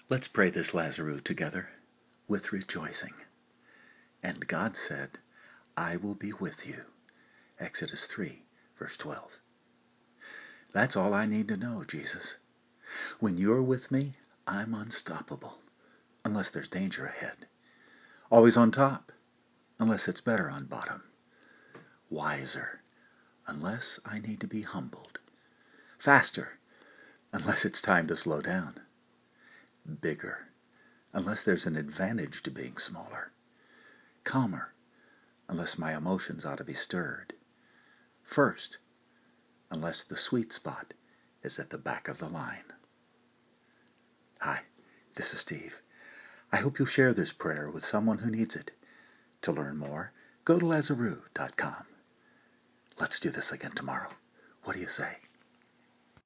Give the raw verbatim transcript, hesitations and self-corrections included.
Let's pray this Lazarus together with rejoicing. And God said, I will be with you. Exodus three, verse twelve. That's all I need to know, Jesus. When you're with me, I'm unstoppable, unless there's danger ahead. Always on top, unless it's better on bottom. Wiser, unless I need to be humbled. Faster, unless it's time to slow down. Bigger, unless there's an advantage to being smaller. Calmer, unless my emotions ought to be stirred. First, unless the sweet spot is at the back of the line. Hi, this is Steve. I hope you'll share this prayer with someone who needs it. To learn more, go to Lazarus dot com. Let's do this again tomorrow. What do you say?